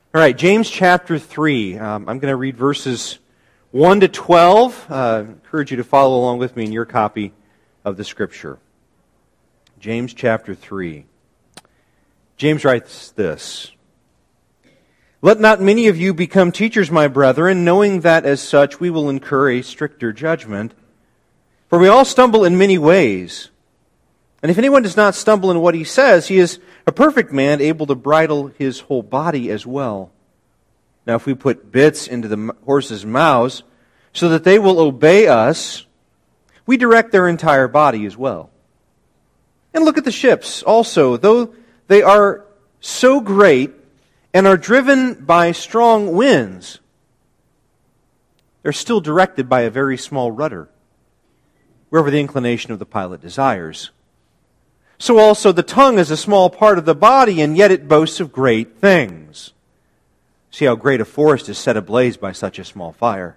All right, James chapter 3. I'm going to read verses 1 to 12. I encourage you to follow along with me in your copy of the Scripture. James chapter 3. James writes this: "Let not many of you become teachers, my brethren, knowing that as such we will incur a stricter judgment. For we all stumble in many ways. And if anyone does not stumble in what he says, he is a perfect man, able to bridle his whole body as well. Now if we put bits into the horses' mouths so that they will obey us, we direct their entire body as well. And look at the ships also, though they are so great and are driven by strong winds, they're still directed by a very small rudder, wherever the inclination of the pilot desires. So also the tongue is a small part of the body, and yet it boasts of great things. See how great a forest is set ablaze by such a small fire.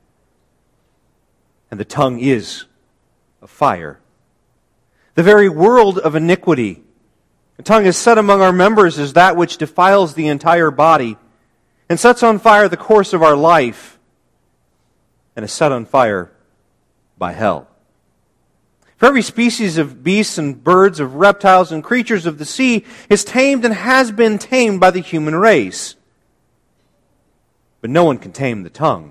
And the tongue is a fire, the very world of iniquity. The tongue is set among our members as that which defiles the entire body, and sets on fire the course of our life, and is set on fire by hell. For every species of beasts and birds, of reptiles and creatures of the sea is tamed and has been tamed by the human race. But no one can tame the tongue.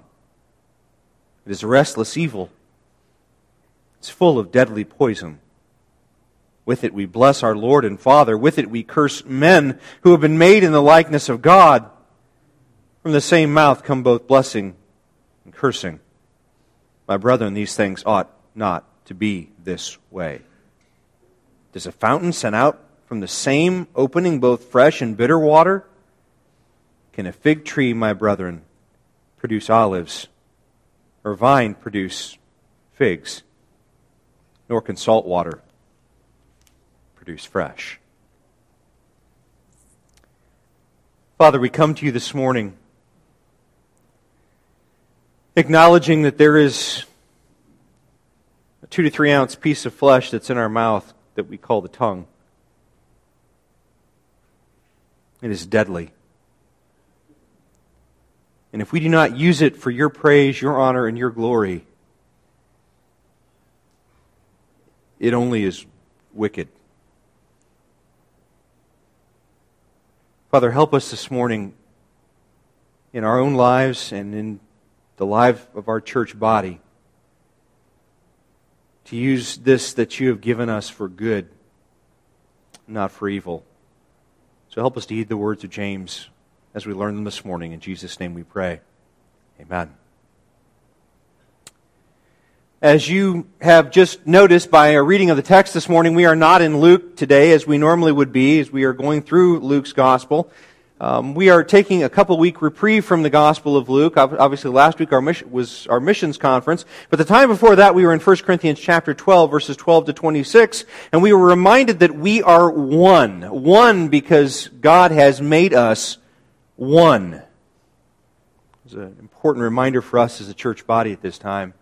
It is a restless evil. It's full of deadly poison. With it we bless our Lord and Father. With it we curse men who have been made in the likeness of God. From the same mouth come both blessing and cursing. My brethren, these things ought not to be this way. Does a fountain send out from the same opening both fresh and bitter water? Can a fig tree, my brethren, produce olives, or vine produce figs? Nor can salt water produce fresh." Father, we come to you this morning acknowledging that there is a 2 to 3 ounce piece of flesh that's in our mouth that we call the tongue. It is deadly. And if we do not use it for your praise, your honor, and your glory, it only is wicked. Father, help us this morning in our own lives and in the life of our church body to use this that you have given us for good, not for evil. So help us to heed the words of James as we learn them this morning. In Jesus' name we pray. Amen. As you have just noticed by a reading of the text this morning, we are not in Luke today as we normally would be as we are going through Luke's Gospel. We are taking a couple-week reprieve from the Gospel of Luke. Obviously, last week was our missions conference. But the time before that, we were in 1 Corinthians chapter 12, verses 12 to 26. And we were reminded that we are one. One because God has made us one. It's an important reminder for us as a church body at this time.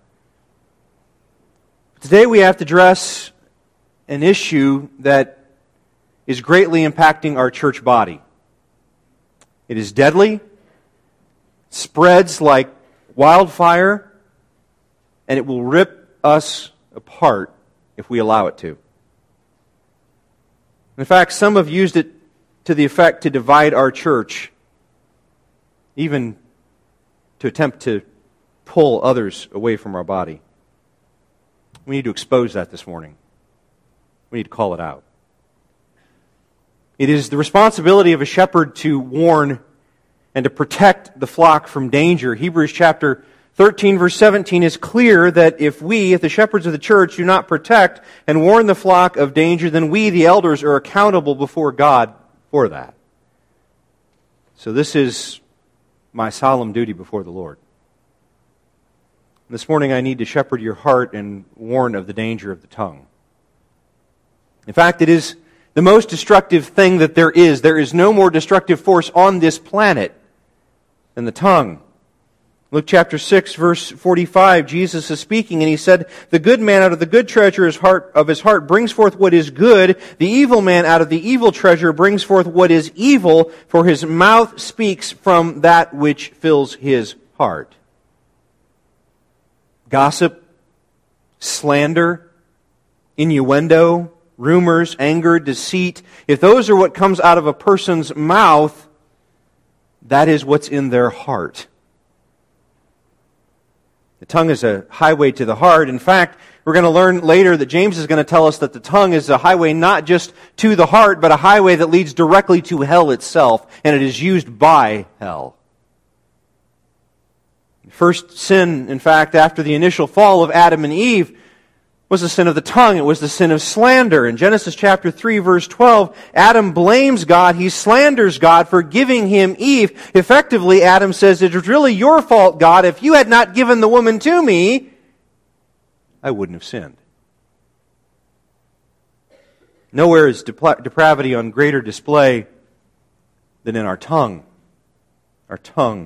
Today we have to address an issue that is greatly impacting our church body. It is deadly, spreads like wildfire, and it will rip us apart if we allow it to. In fact, some have used it to the effect to divide our church, even to attempt to pull others away from our body. We need to expose that this morning. We need to call it out. It is the responsibility of a shepherd to warn and to protect the flock from danger. Hebrews chapter 13, verse 17 is clear that if the shepherds of the church, do not protect and warn the flock of danger, then we, the elders, are accountable before God for that. So this is my solemn duty before the Lord. This morning I need to shepherd your heart and warn of the danger of the tongue. In fact, it is the most destructive thing that there is. There is no more destructive force on this planet than the tongue. Luke chapter 6, verse 45, Jesus is speaking, and he said, "The good man out of the good treasure of his heart brings forth what is good. The evil man out of the evil treasure brings forth what is evil, for his mouth speaks from that which fills his heart." Gossip, slander, innuendo, rumors, anger, deceit, if those are what comes out of a person's mouth, that is what's in their heart. The tongue is a highway to the heart. In fact, we're going to learn later that James is going to tell us that the tongue is a highway not just to the heart, but a highway that leads directly to hell itself, and it is used by hell. The first sin, in fact, after the initial fall of Adam and Eve, was the sin of the tongue. It was the sin of slander. In Genesis chapter 3, verse 12, Adam blames God. He slanders God for giving him Eve. Effectively, Adam says, "It was really your fault, God. If you had not given the woman to me, I wouldn't have sinned." Nowhere is depravity on greater display than in our tongue. Our tongue.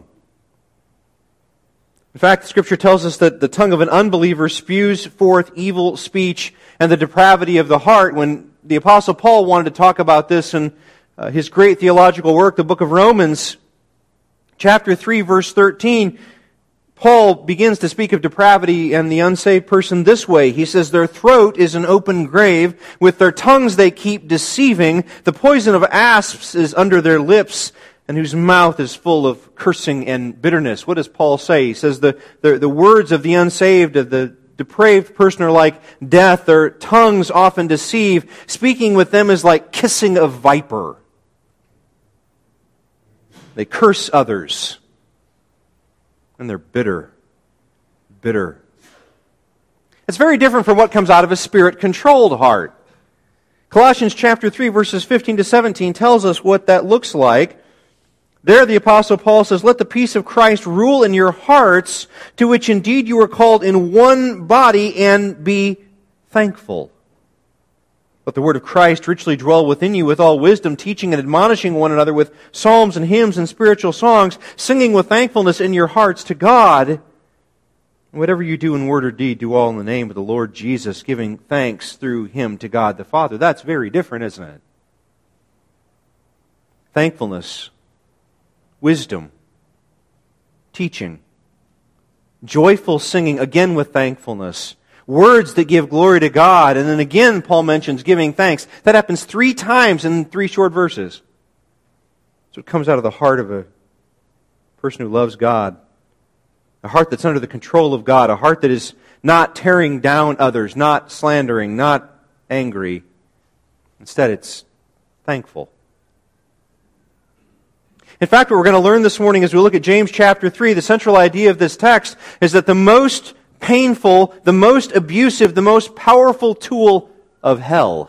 In fact, the Scripture tells us that the tongue of an unbeliever spews forth evil speech and the depravity of the heart. When the Apostle Paul wanted to talk about this in his great theological work, the book of Romans, chapter 3, verse 13, Paul begins to speak of depravity and the unsaved person this way. He says, "Their throat is an open grave. With their tongues they keep deceiving. The poison of asps is under their lips, and whose mouth is full of cursing and bitterness." What does Paul say? He says the words of the unsaved, of the depraved person, are like death. Their tongues often deceive. Speaking with them is like kissing a viper. They curse others, and they're bitter. Bitter. It's very different from what comes out of a Spirit-controlled heart. Colossians chapter 3, verses 15 to 17 tells us what that looks like. There the Apostle Paul says, "Let the peace of Christ rule in your hearts, to which indeed you were called in one body, and be thankful. Let the word of Christ richly dwell within you with all wisdom, teaching and admonishing one another with psalms and hymns and spiritual songs, singing with thankfulness in your hearts to God. And whatever you do in word or deed, do all in the name of the Lord Jesus, giving thanks through Him to God the Father." That's very different, isn't it? Thankfulness, wisdom, teaching, joyful singing, again with thankfulness, words that give glory to God, and then again Paul mentions giving thanks. That happens 3 times in 3 short verses. So it comes out of the heart of a person who loves God, a heart that's under the control of God, a heart that is not tearing down others, not slandering, not angry. Instead, it's thankful. In fact, what we're going to learn this morning as we look at James chapter 3, the central idea of this text is that the most painful, the most abusive, the most powerful tool of hell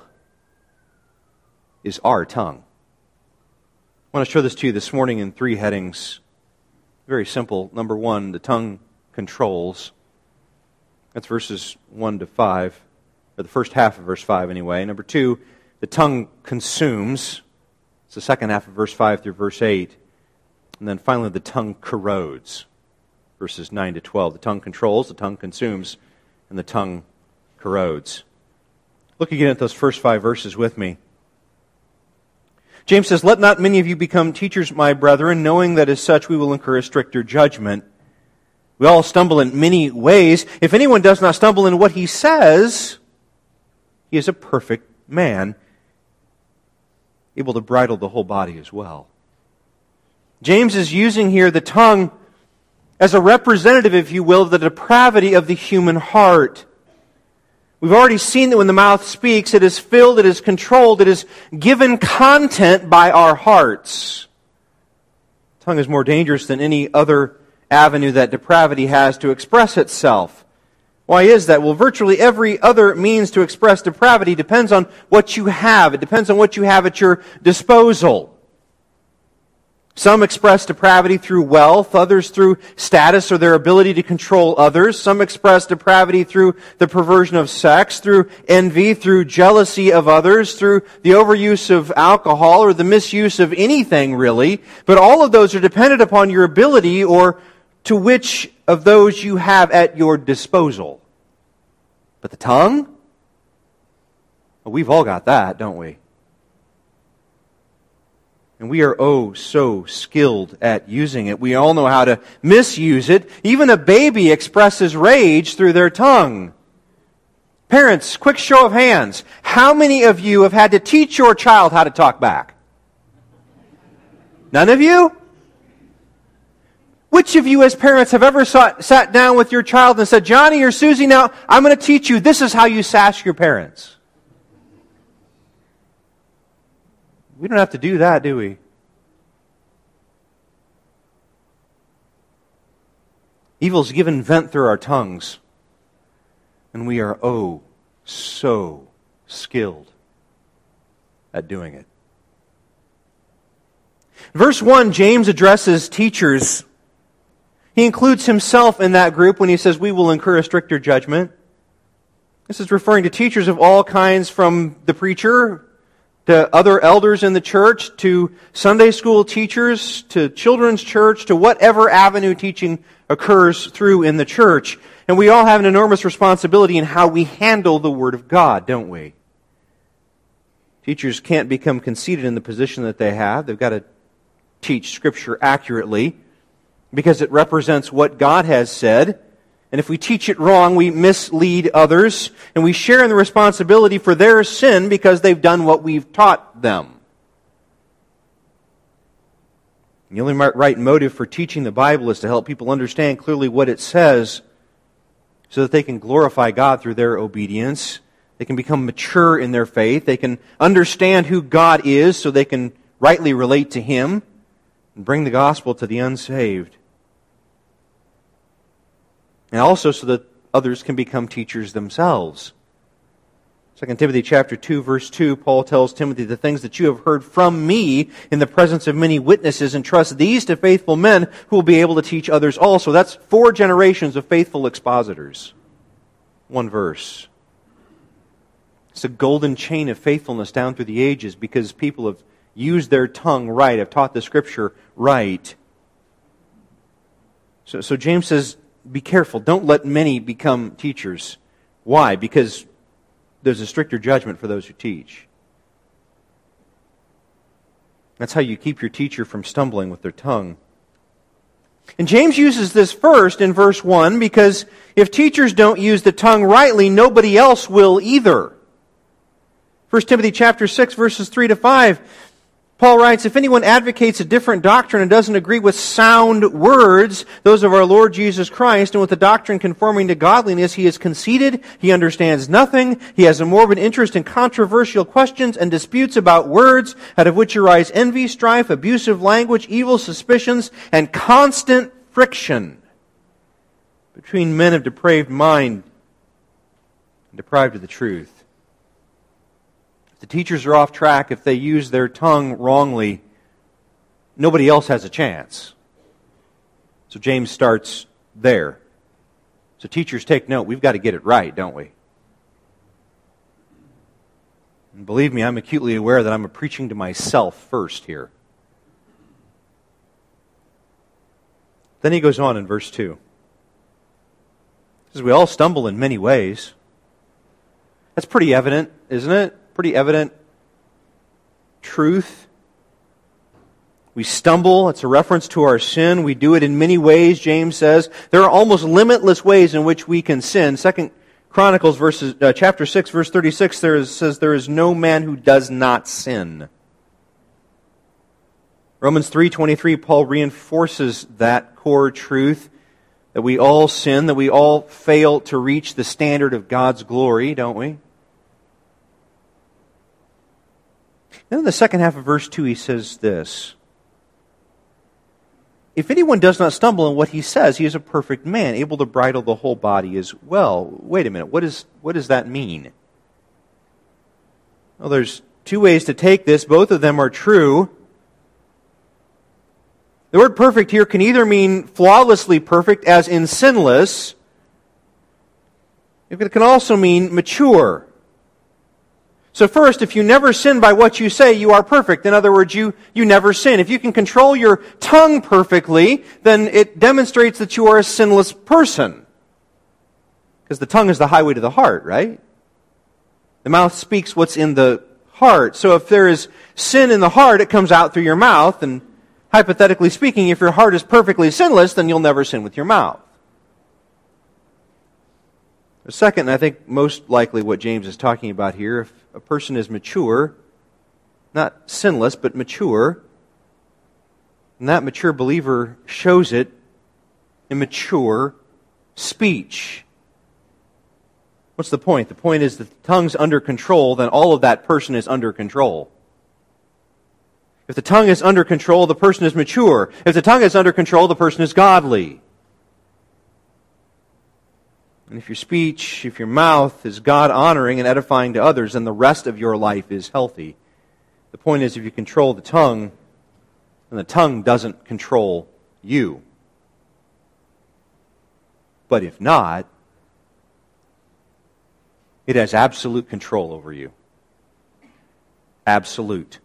is our tongue. I want to show this to you this morning in 3 headings. Very simple. Number 1, the tongue controls. That's verses 1 to 5, or the first half of verse 5 anyway. Number 2, the tongue consumes. It's the second half of verse 5 through verse 8. And then finally, the tongue corrodes. Verses 9 to 12. The tongue controls, the tongue consumes, and the tongue corrodes. Look again at those first 5 verses with me. James says, "Let not many of you become teachers, my brethren, knowing that as such we will incur a stricter judgment. We all stumble in many ways. If anyone does not stumble in what he says, he is a perfect man, able to bridle the whole body as well." James is using here the tongue as a representative, if you will, of the depravity of the human heart. We've already seen that when the mouth speaks, it is filled, it is controlled, it is given content by our hearts. The tongue is more dangerous than any other avenue that depravity has to express itself. Why is that? Well, virtually every other means to express depravity depends on what you have. It depends on what you have at your disposal. Some express depravity through wealth, others through status or their ability to control others. Some express depravity through the perversion of sex, through envy, through jealousy of others, through the overuse of alcohol or the misuse of anything really. But all of those are dependent upon your ability or to which of those you have at your disposal. But the tongue? Well, we've all got that, don't we? And we are so skilled at using it. We all know how to misuse it. Even a baby expresses rage through their tongue. Parents, quick show of hands. How many of you have had to teach your child how to talk back? None of you? Which of you as parents have ever sat down with your child and said, Johnny or Susie, now I'm going to teach you, this is how you sass your parents? We don't have to do that, do we? Evil's given vent through our tongues. And we are so skilled at doing it. Verse 1, James addresses teachers. He includes himself in that group when he says, we will incur a stricter judgment. This is referring to teachers of all kinds, from the preacher to other elders in the church, to Sunday school teachers, to children's church, to whatever avenue teaching occurs through in the church. And we all have an enormous responsibility in how we handle the Word of God, don't we? Teachers can't become conceited in the position that they have. They've got to teach Scripture accurately because it represents what God has said. And if we teach it wrong, we mislead others, and we share in the responsibility for their sin because they've done what we've taught them. The only right motive for teaching the Bible is to help people understand clearly what it says so that they can glorify God through their obedience. They can become mature in their faith. They can understand who God is so they can rightly relate to Him and bring the gospel to the unsaved. And also so that others can become teachers themselves. 2 Timothy chapter 2, verse 2, Paul tells Timothy, the things that you have heard from me in the presence of many witnesses, entrust these to faithful men who will be able to teach others also. That's 4 generations of faithful expositors. One verse. It's a golden chain of faithfulness down through the ages because people have used their tongue right, have taught the Scripture right. So James says, be careful. Don't let many become teachers. Why? Because there's a stricter judgment for those who teach. That's how you keep your teacher from stumbling with their tongue. And James uses this first in verse 1 because if teachers don't use the tongue rightly, nobody else will either. 1 Timothy chapter 6, verses 3 to 5, Paul writes, if anyone advocates a different doctrine and doesn't agree with sound words, those of our Lord Jesus Christ, and with the doctrine conforming to godliness, he is conceited, he understands nothing, he has a morbid interest in controversial questions and disputes about words, out of which arise envy, strife, abusive language, evil suspicions, and constant friction between men of depraved mind and deprived of the truth. If the teachers are off track, if they use their tongue wrongly, nobody else has a chance. So James starts there. So teachers, take note. We've got to get it right, don't we? And believe me, I'm acutely aware that I'm preaching to myself first here. Then he goes on in verse 2. He says, we all stumble in many ways. That's pretty evident, isn't it? Pretty evident truth. We stumble. It's a reference to our sin. We do it in many ways, James says. There are almost limitless ways in which we can sin. 2 Chronicles chapter 6, verse 36 says, there is no man who does not sin. Romans 3:23, Paul reinforces that core truth that we all sin, that we all fail to reach the standard of God's glory, don't we? Then in the second half of verse 2 he says this, if anyone does not stumble in what he says, he is a perfect man, able to bridle the whole body as well. Wait a minute, what does that mean? Well, there's 2 ways to take this. Both of them are true. The word perfect here can either mean flawlessly perfect, as in sinless. It can also mean mature. So first, if you never sin by what you say, you are perfect. In other words, you never sin. If you can control your tongue perfectly, then it demonstrates that you are a sinless person. Because the tongue is the highway to the heart, right? The mouth speaks what's in the heart. So if there is sin in the heart, it comes out through your mouth. And hypothetically speaking, if your heart is perfectly sinless, then you'll never sin with your mouth. The second, and I think most likely what James is talking about here, if a person is mature, not sinless, but mature, and that mature believer shows it in mature speech. What's the point? The point is that the tongue's under control, then all of that person is under control. If the tongue is under control, the person is mature. If the tongue is under control, the person is godly. And if your speech, if your mouth is God-honoring and edifying to others, then the rest of your life is healthy. The point is, if you control the tongue, then the tongue doesn't control you. But if not, it has absolute control over you. Absolute.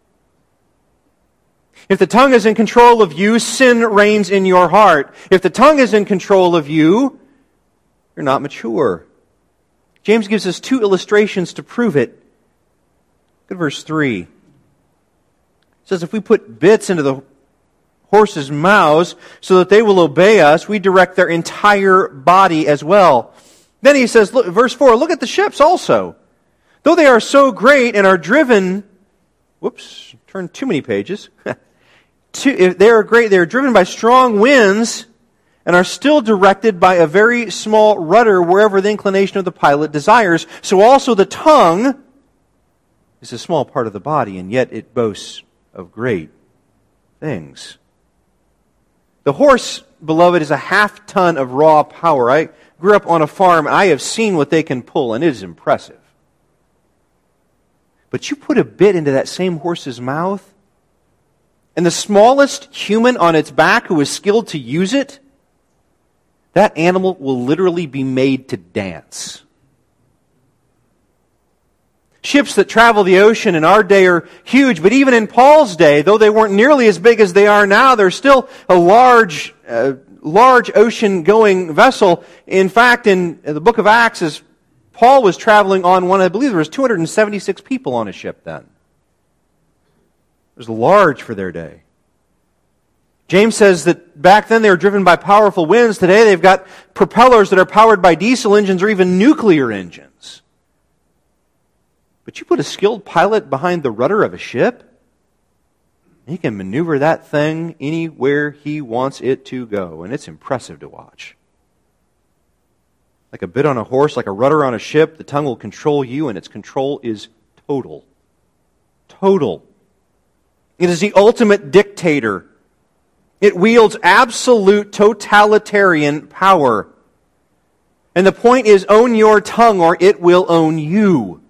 If the tongue is in control of you, sin reigns in your heart. If the tongue is in control of you, you're not mature. James gives us two illustrations to prove it. Look at verse 3. It says, if we put bits into the horses' mouths so that they will obey us, we direct their entire body as well. Then he says, look, verse 4, look at the ships also. Though they are so great and are driven, turned too many pages. They are great, they are driven by strong winds and are still directed by a very small rudder wherever the inclination of the pilot desires. So also the tongue is a small part of the body, and yet it boasts of great things. The horse, beloved, is a half-ton of raw power. I grew up on a farm, and I have seen what they can pull, and it is impressive. But you put a bit into that same horse's mouth, and the smallest human on its back who is skilled to use it, that animal will literally be made to dance. Ships that travel the ocean in our day are huge, but even in Paul's day, though they weren't nearly as big as they are now, they're still a large ocean-going vessel. In fact, in the book of Acts, as Paul was traveling on one, I believe there was 276 people on a ship then. It was large for their day. James says that back then they were driven by powerful winds. Today they've got propellers that are powered by diesel engines or even nuclear engines. But you put a skilled pilot behind the rudder of a ship, he can maneuver that thing anywhere he wants it to go, and it's impressive to watch. Like a bit on a horse, like a rudder on a ship, the tongue will control you, and its control is total. Total. It is the ultimate dictator. It wields absolute totalitarian power. And the point is, own your tongue or it will own you.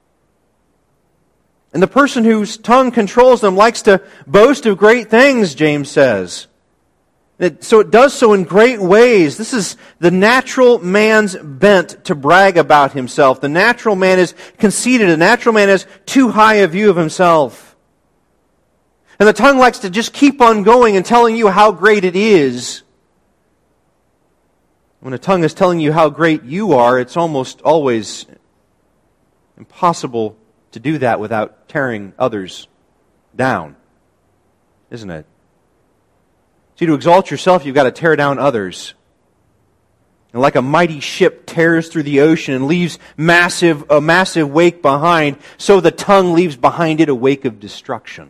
And the person whose tongue controls them likes to boast of great things, James says. So it does so in great ways. This is the natural man's bent to brag about himself. The natural man is conceited. The natural man has too high a view of himself. And the tongue likes to just keep on going and telling you how great it is. When a tongue is telling you how great you are, it's almost always impossible to do that without tearing others down, isn't it? See, to exalt yourself, you've got to tear down others. And like a mighty ship tears through the ocean and leaves a massive wake behind, so the tongue leaves behind it a wake of destruction.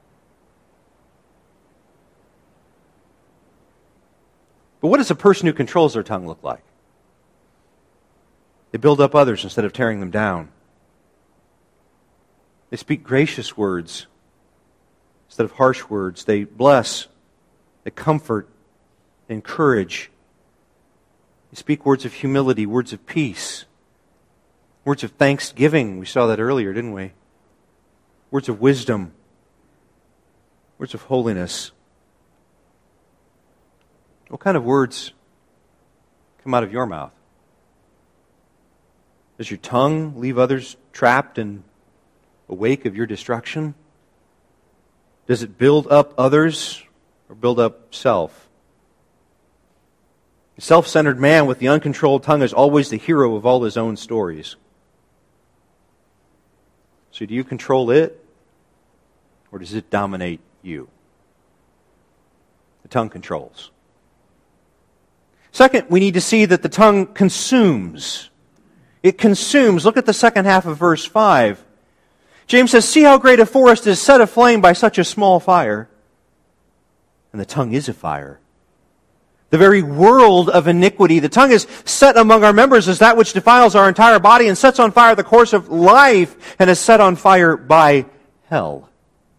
But what does a person who controls their tongue look like? They build up others instead of tearing them down. They speak gracious words instead of harsh words. They bless, they comfort, they encourage. They speak words of humility, words of peace, words of thanksgiving. We saw that earlier, didn't we? Words of wisdom, words of holiness. What kind of words come out of your mouth? Does your tongue leave others trapped in a wake of your destruction? Does it build up others or build up self? The self-centered man with the uncontrolled tongue is always the hero of all his own stories. So do you control it, or does it dominate you? The tongue controls. Second, we need to see that the tongue consumes. It consumes. Look at the second half of verse 5. James says, "See how great a forest is set aflame by such a small fire." And the tongue is a fire. The very world of iniquity. The tongue is set among our members as that which defiles our entire body and sets on fire the course of life and is set on fire by hell.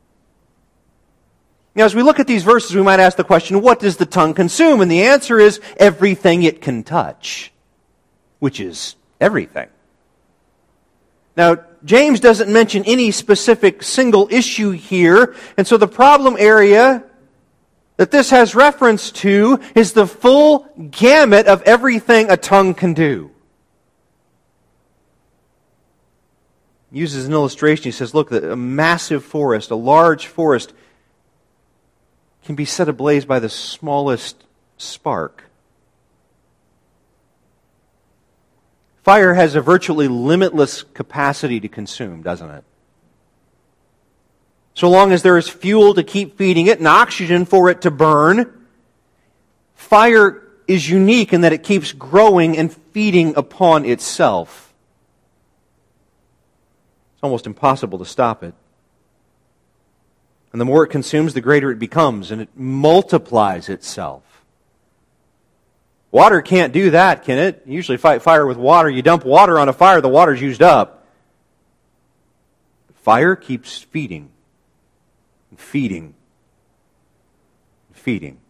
Now, as we look at these verses, we might ask the question, what does the tongue consume? And the answer is everything it can touch, which is everything. Now, James doesn't mention any specific single issue here, and so the problem area that this has reference to is the full gamut of everything a tongue can do. He uses an illustration. He says, look, a massive forest, a large forest, can be set ablaze by the smallest spark. Fire has a virtually limitless capacity to consume, doesn't it? So long as there is fuel to keep feeding it and oxygen for it to burn, fire is unique in that it keeps growing and feeding upon itself. It's almost impossible to stop it. And the more it consumes, the greater it becomes, and it multiplies itself. Water can't do that, can it? You usually fight fire with water. You dump water on a fire, the water's used up. Fire keeps feeding, and feeding, and feeding.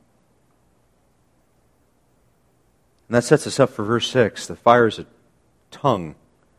And that sets us up for verse 6. The fire is a tongue.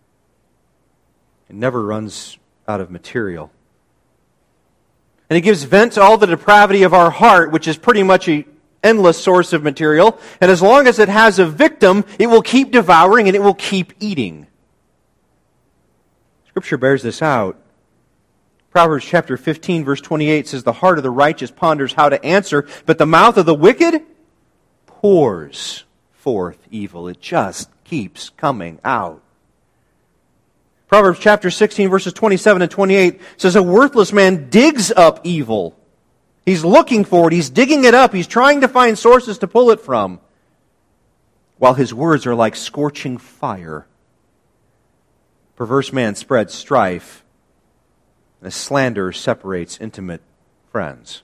It never runs out of material. And it gives vent to all the depravity of our heart, which is pretty much an endless source of material. And as long as it has a victim, it will keep devouring and it will keep eating. Scripture bears this out. Proverbs chapter 15, verse 28 says, "The heart of the righteous ponders how to answer, but the mouth of the wicked pours forth evil." It just keeps coming out. Proverbs chapter 16, verses 27 and 28 says, "A worthless man digs up evil." He's looking for it. He's digging it up. He's trying to find sources to pull it from. While his words are like scorching fire. Perverse man spreads strife. And a slanderer separates intimate friends.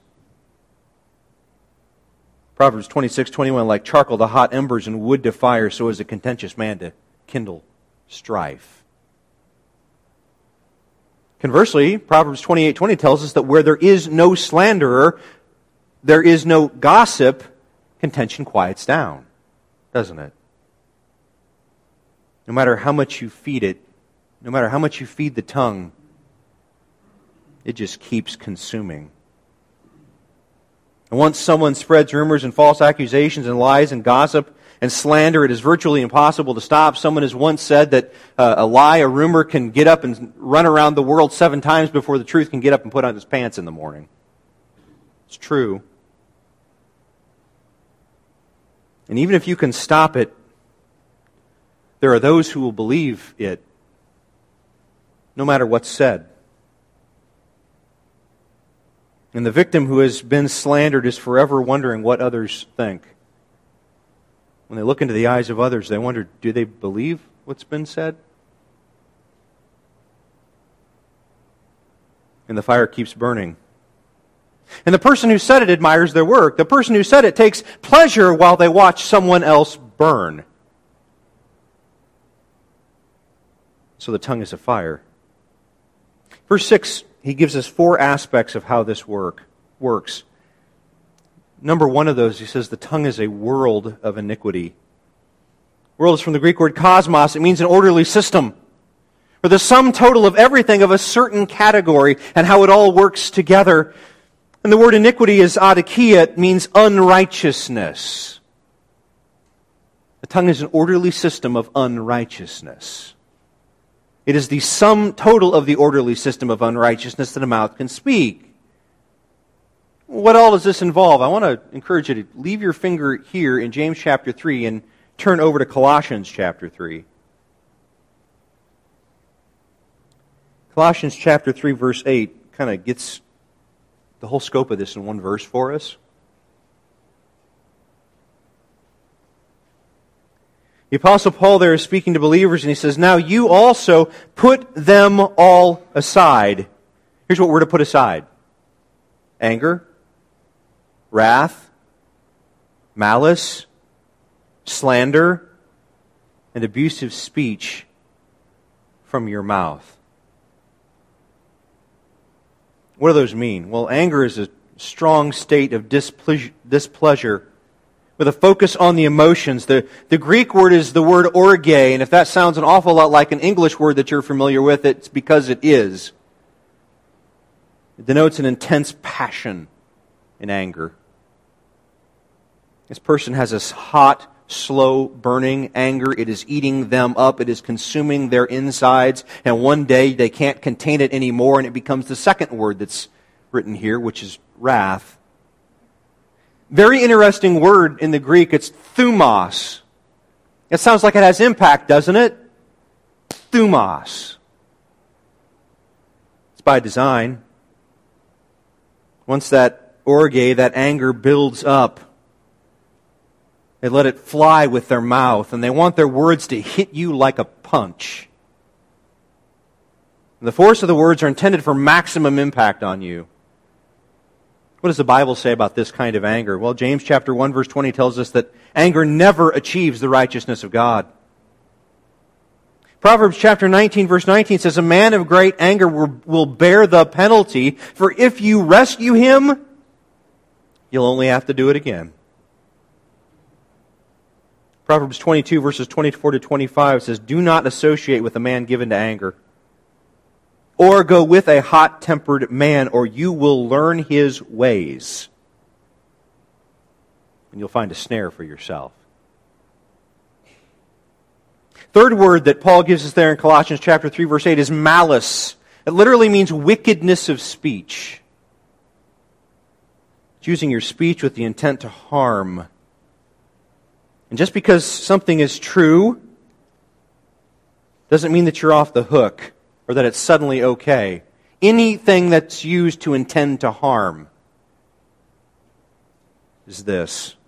Proverbs 26:21, "Like charcoal to hot embers and wood to fire, so is a contentious man to kindle strife." Conversely, Proverbs 28:20 tells us that where there is no slanderer, there is no gossip, contention quiets down, doesn't it? No matter how much you feed it, no matter how much you feed the tongue, it just keeps consuming. And once someone spreads rumors and false accusations and lies and gossip and slander, it is virtually impossible to stop. Someone has once said that a lie, a rumor, can get up and run around the world 7 times before the truth can get up and put on his pants in the morning. It's true. And even if you can stop it, there are those who will believe it, no matter what's said. And the victim who has been slandered is forever wondering what others think. When they look into the eyes of others, they wonder, do they believe what's been said? And the fire keeps burning. And the person who said it admires their work. The person who said it takes pleasure while they watch someone else burn. So the tongue is a fire. Verse 6, he gives us 4 aspects of how this works. Number 1 of those, he says, the tongue is a world of iniquity. World is from the Greek word cosmos. It means an orderly system, or the sum total of everything of a certain category and how it all works together. And the word iniquity is adikia. It means unrighteousness. The tongue is an orderly system of unrighteousness. It is the sum total of the orderly system of unrighteousness that a mouth can speak. What all does this involve? I want to encourage you to leave your finger here in James chapter 3 and turn over to Colossians chapter 3. Colossians chapter 3 verse 8 kind of gets the whole scope of this in one verse for us. The Apostle Paul there is speaking to believers, and he says, now you also put them all aside. Here's what we're to put aside. Anger, wrath, malice, slander, and abusive speech from your mouth. What do those mean? Well, anger is a strong state of displeasure with a focus on the emotions. The Greek word is the word orge, and if that sounds an awful lot like an English word that you're familiar with, it's because it is. It denotes an intense passion in anger. This person has this hot, slow, burning anger. It is eating them up. It is consuming their insides, and one day they can't contain it anymore, and it becomes the second word that's written here, which is wrath. Very interesting word in the Greek. It's thumos. It sounds like it has impact, doesn't it? Thumos. It's by design. Once that orge, that anger builds up, they let it fly with their mouth, and they want their words to hit you like a punch. And the force of the words are intended for maximum impact on you. What does the Bible say about this kind of anger? Well, James chapter 1 verse 20 tells us that anger never achieves the righteousness of God. Proverbs chapter 19 verse 19 says, a man of great anger will bear the penalty, for if you rescue him, you'll only have to do it again. Proverbs 22 verses 24 to 25 says, do not associate with a man given to anger, or go with a hot-tempered man, or you will learn his ways, and you'll find a snare for yourself. Third word that Paul gives us there in Colossians chapter 3, verse 8 is malice. It literally means wickedness of speech. It's using your speech with the intent to harm. And just because something is true doesn't mean that you're off the hook, or that it's suddenly okay. Anything that's used to intend to harm is this.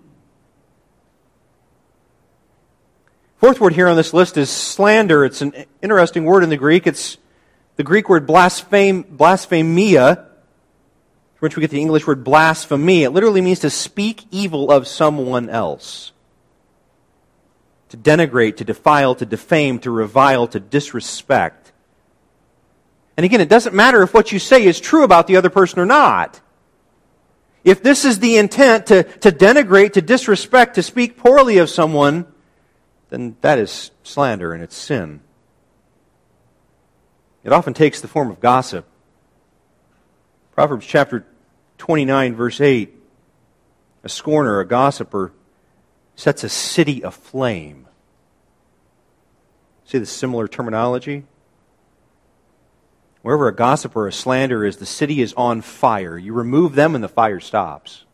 Fourth word here on this list is slander. It's an interesting word in the Greek. It's the Greek word blasphemia, from which we get the English word blasphemy. It literally means to speak evil of someone else. To denigrate, to defile, to defame, to revile, to disrespect. And again, it doesn't matter if what you say is true about the other person or not. If this is the intent to denigrate, to disrespect, to speak poorly of someone, then that is slander and it's sin. It often takes the form of gossip. Proverbs chapter 29, verse 8. A scorner, a gossiper, sets a city aflame. See the similar terminology? Wherever a gossip or a slanderer is, the city is on fire. You remove them and the fire stops.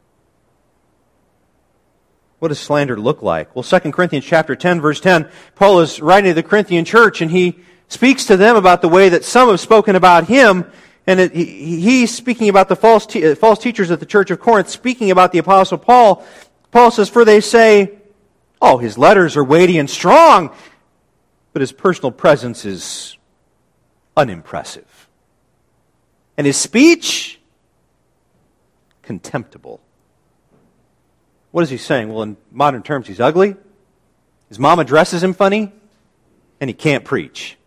What does slander look like? Well, 2 Corinthians chapter 10, verse 10, Paul is writing to the Corinthian church, and he speaks to them about the way that some have spoken about him, and he's speaking about the false teachers at the church of Corinth, speaking about the Apostle Paul. Paul says, for they say, oh, his letters are weighty and strong, but his personal presence is unimpressive. And his speech, contemptible. What is he saying? Well, in modern terms, he's ugly. His mama dresses him funny. And he can't preach.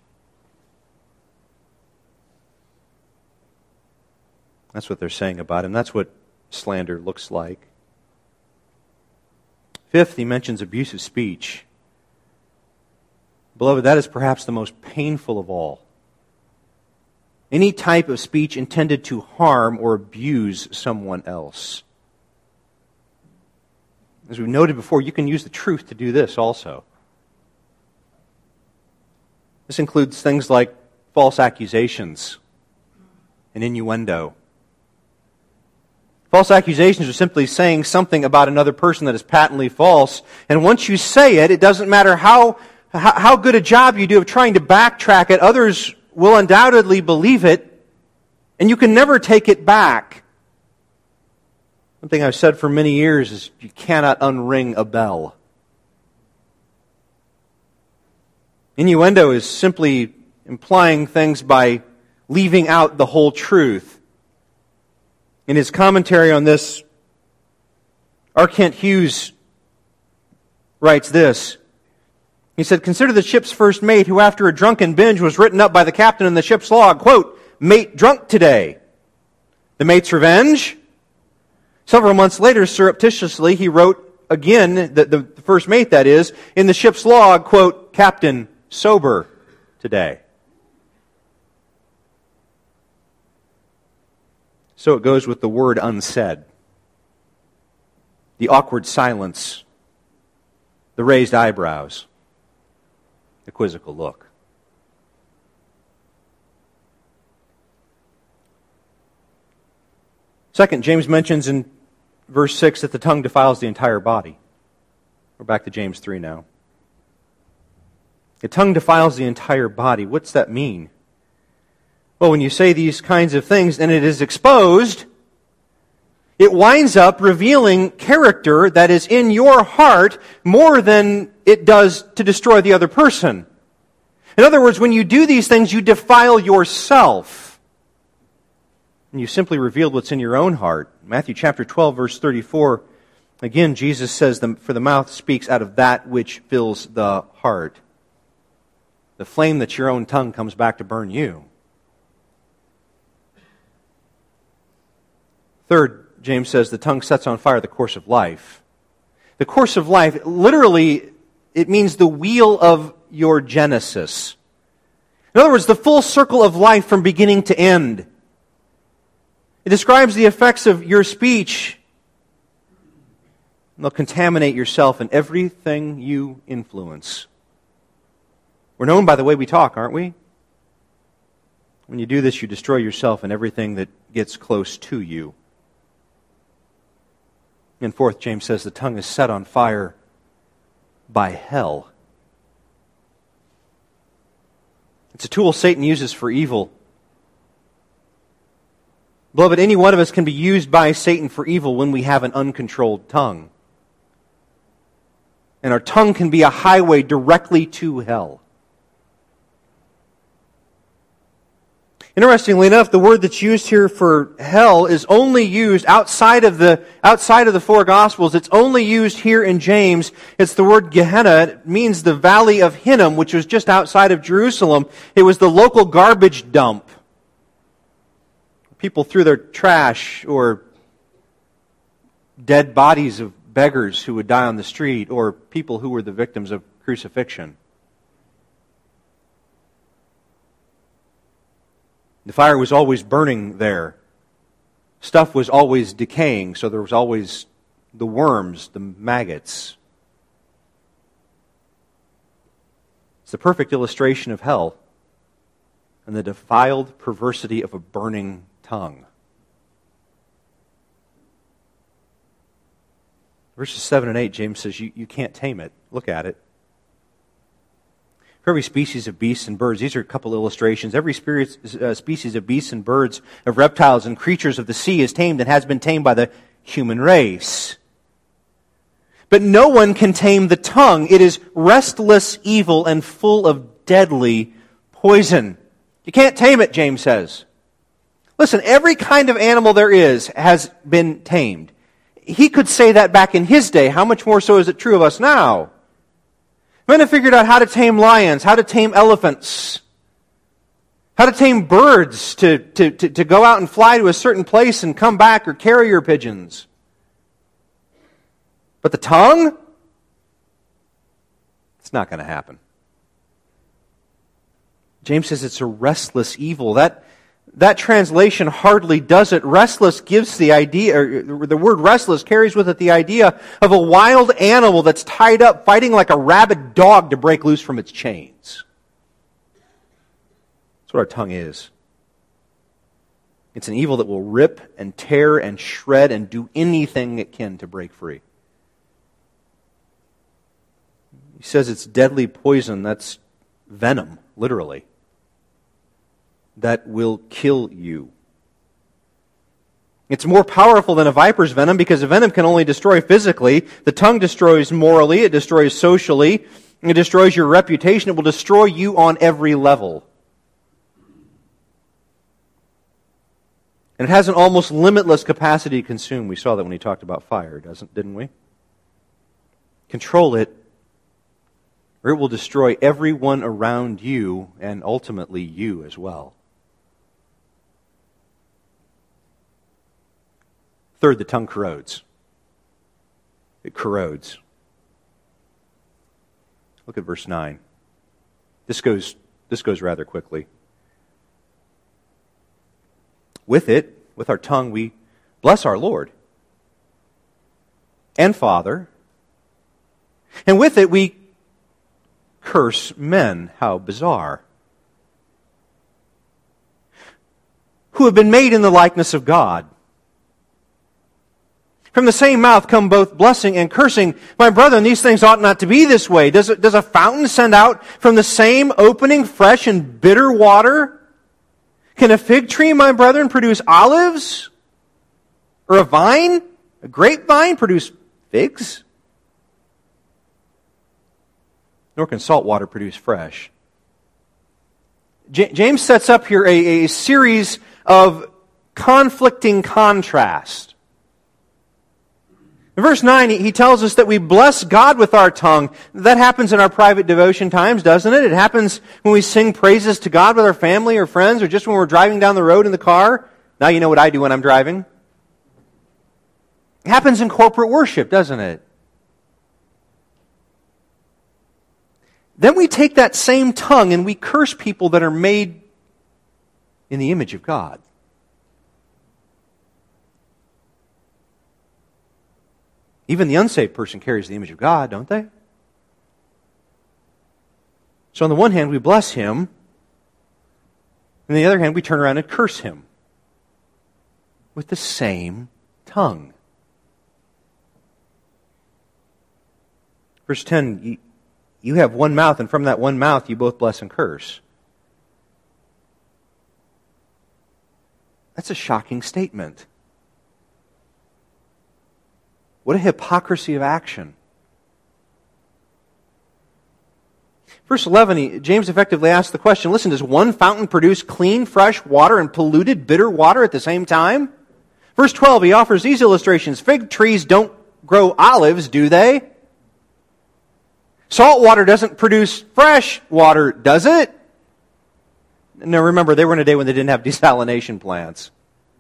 That's what they're saying about him. That's what slander looks like. Fifth, he mentions abusive speech. Beloved, that is perhaps the most painful of all. Any type of speech intended to harm or abuse someone else. As we've noted before, you can use the truth to do this also. This includes things like false accusations and innuendo. False accusations are simply saying something about another person that is patently false. And once you say it, it doesn't matter how good a job you do of trying to backtrack it. Others will undoubtedly believe it, and you can never take it back. One thing I've said for many years is you cannot unring a bell. Innuendo is simply implying things by leaving out the whole truth. In his commentary on this, R. Kent Hughes writes this. He said, "Consider the ship's first mate who after a drunken binge was written up by the captain in the ship's log, quote, 'Mate drunk today.' The mate's revenge? Several months later, surreptitiously, he wrote again, the first mate that is, in the ship's log, quote, 'Captain sober today.'" So it goes with the word unsaid. The awkward silence, the raised eyebrows, the quizzical look. Second, James mentions in verse 6 that the tongue defiles the entire body. We're back to James 3 now. The tongue defiles the entire body. What's that mean? Well, when you say these kinds of things and it is exposed, it winds up revealing character that is in your heart more than it does to destroy the other person. In other words, when you do these things, you defile yourself. And you simply revealed what's in your own heart. Matthew chapter 12, verse 34, again, Jesus says, "For the mouth speaks out of that which fills the heart." The flame that's your own tongue comes back to burn you. Third, James says the tongue sets on fire the course of life. The course of life, literally, it means the wheel of your genesis. In other words, the full circle of life from beginning to end. It describes the effects of your speech. They'll contaminate yourself and everything you influence. We're known by the way we talk, aren't we? When you do this, you destroy yourself and everything that gets close to you. And fourth, James says the tongue is set on fire by hell. It's a tool Satan uses for evil. Beloved, any one of us can be used by Satan for evil when we have an uncontrolled tongue. And our tongue can be a highway directly to hell. Interestingly enough, the word that's used here for hell is only used outside of the four Gospels. It's only used here in James. It's the word Gehenna. It means the valley of Hinnom, which was just outside of Jerusalem. It was the local garbage dump. People threw their trash or dead bodies of beggars who would die on the street, or people who were the victims of crucifixion. The fire was always burning there. Stuff was always decaying, so there was always the worms, the maggots. It's the perfect illustration of hell and the defiled perversity of a burning tongue. Verses 7 and 8, James says, you can't tame it. Look at it. For every species of beasts and birds, these are a couple illustrations. Every species of beasts and birds, of reptiles and creatures of the sea is tamed and has been tamed by the human race. But no one can tame the tongue. It is restless evil and full of deadly poison. You can't tame it, James says. Listen, every kind of animal there is has been tamed. He could say that back in his day. How much more so is it true of us now? Men have figured out how to tame lions, how to tame elephants, how to tame birds to go out and fly to a certain place and come back, or carrier pigeons. But the tongue? It's not going to happen. James says it's a restless evil. That translation hardly does it. Restless gives the idea, or the word restless carries with it the idea of a wild animal that's tied up fighting like a rabid dog to break loose from its chains. That's what our tongue is. It's an evil that will rip and tear and shred and do anything it can to break free. He says it's deadly poison. That's venom, literally, that will kill you. It's more powerful than a viper's venom because a venom can only destroy physically. The tongue destroys morally, it destroys socially, it destroys your reputation. It will destroy you on every level. And it has an almost limitless capacity to consume. We saw that when he talked about fire, didn't we? Control it, or it will destroy everyone around you and ultimately you as well. Third, the tongue corrodes. It corrodes. Look at verse 9. This goes rather quickly. With our tongue, we bless our Lord and Father. And with it, we curse men. How bizarre. Who have been made in the likeness of God. From the same mouth come both blessing and cursing. My brethren, these things ought not to be this way. Does a fountain send out from the same opening fresh and bitter water? Can a fig tree, my brethren, produce olives? Or a vine, a grapevine, produce figs? Nor can salt water produce fresh. James sets up here a series of conflicting contrasts. In verse 9, he tells us that we bless God with our tongue. That happens in our private devotion times, doesn't it? It happens when we sing praises to God with our family or friends, or just when we're driving down the road in the car. Now you know what I do when I'm driving. It happens in corporate worship, doesn't it? Then we take that same tongue and we curse people that are made in the image of God. Even the unsaved person carries the image of God, don't they? So on the one hand, we bless him. And on the other hand, we turn around and curse him. With the same tongue. Verse 10, you have one mouth, and from that one mouth you both bless and curse. That's a shocking statement. What a hypocrisy of action. Verse 11, James effectively asks the question, listen, does one fountain produce clean, fresh water and polluted, bitter water at the same time? Verse 12, he offers these illustrations. Fig trees don't grow olives, do they? Salt water doesn't produce fresh water, does it? Now remember, they were in a day when they didn't have desalination plants.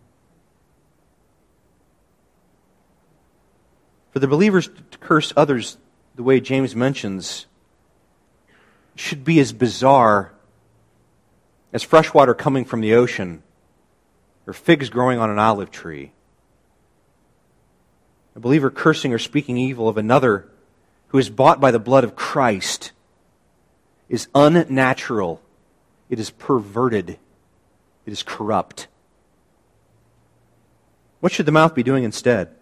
For the believers to curse others the way James mentions should be as bizarre as fresh water coming from the ocean or figs growing on an olive tree. A believer cursing or speaking evil of another who is bought by the blood of Christ is unnatural. It is perverted. It is corrupt. What should the mouth be doing instead?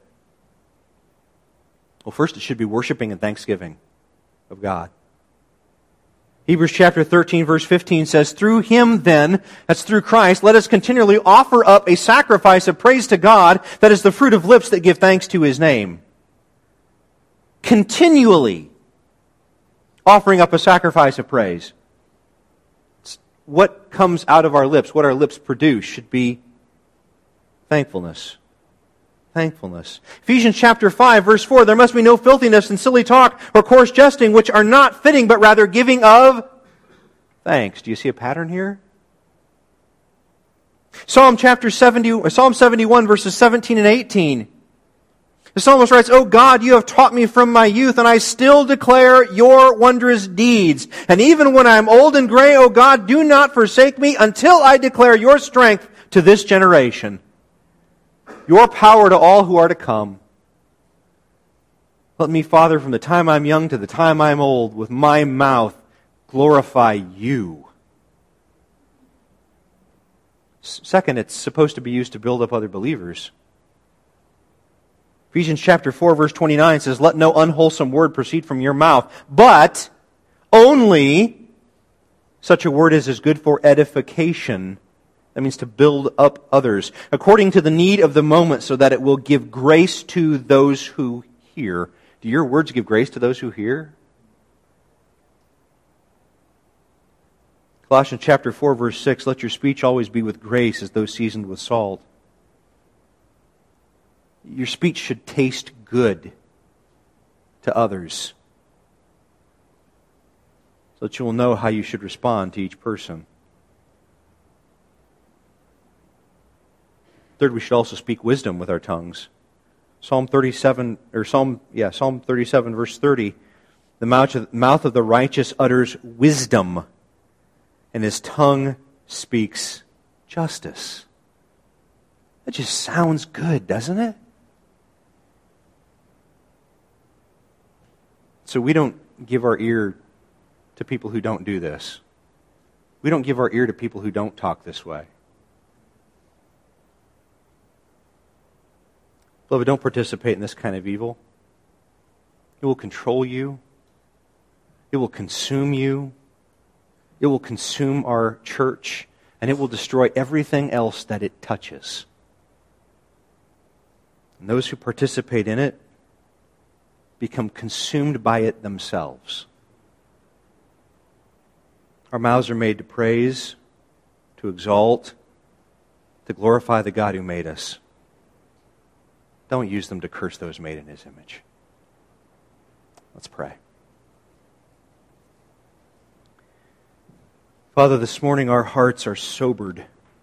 Well, first it should be worshiping and thanksgiving of God. Hebrews chapter 13, verse 15 says, through him then, that's through Christ, let us continually offer up a sacrifice of praise to God, that is the fruit of lips that give thanks to his name. Continually offering up a sacrifice of praise. What comes out of our lips, what our lips produce, should be thankfulness. Thankfulness. Ephesians chapter 5, verse 4, there must be no filthiness and silly talk or coarse jesting, which are not fitting, but rather giving of thanks. Do you see a pattern here? Psalm 71, verses 17 and 18. The psalmist writes, O God, you have taught me from my youth, and I still declare your wondrous deeds. And even when I am old and gray, O God, do not forsake me until I declare your strength to this generation. Your power to all who are to come. Let me, Father, from the time I'm young to the time I'm old, with my mouth glorify you. Second, it's supposed to be used to build up other believers. Ephesians chapter 4, verse 29 says, "Let no unwholesome word proceed from your mouth, but only such a word as is good for edification." That means to build up others, according to the need of the moment, so that it will give grace to those who hear. Do your words give grace to those who hear? Colossians chapter 4, verse 6, "Let your speech always be with grace, as though seasoned with salt." Your speech should taste good to others, so that you will know how you should respond to each person. Third, we should also speak wisdom with our tongues. Psalm 37, verse 30, "The mouth of the righteous utters wisdom, and his tongue speaks justice." That just sounds good, doesn't it? So we don't give our ear to people who don't do this. We don't give our ear to people who don't talk this way. Beloved, don't participate in this kind of evil. It will control you. It will consume you. It will consume our church, and it will destroy everything else that it touches. And those who participate in it become consumed by it themselves. Our mouths are made to praise, to exalt, to glorify the God who made us. Don't use them to curse those made in His image. Let's pray. Father, this morning our hearts are sobered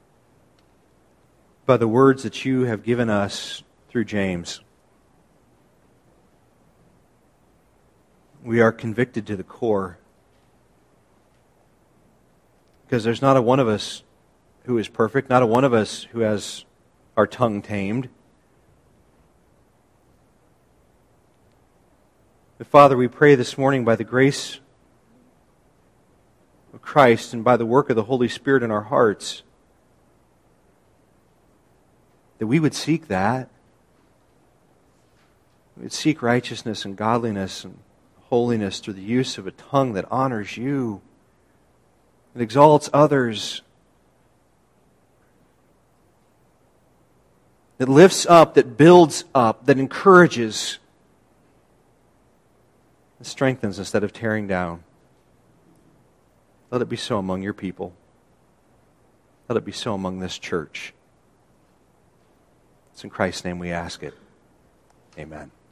by the words that you have given us through James. We are convicted to the core, because there's not a one of us who is perfect, not a one of us who has our tongue tamed. But Father, we pray this morning by the grace of Christ and by the work of the Holy Spirit in our hearts, that we would seek that. We would seek righteousness and godliness and holiness through the use of a tongue that honors you, that exalts others, that lifts up, that builds up, that encourages, that strengthens instead of tearing down. Let it be so among your people. Let it be so among this church. It's in Christ's name we ask it. Amen.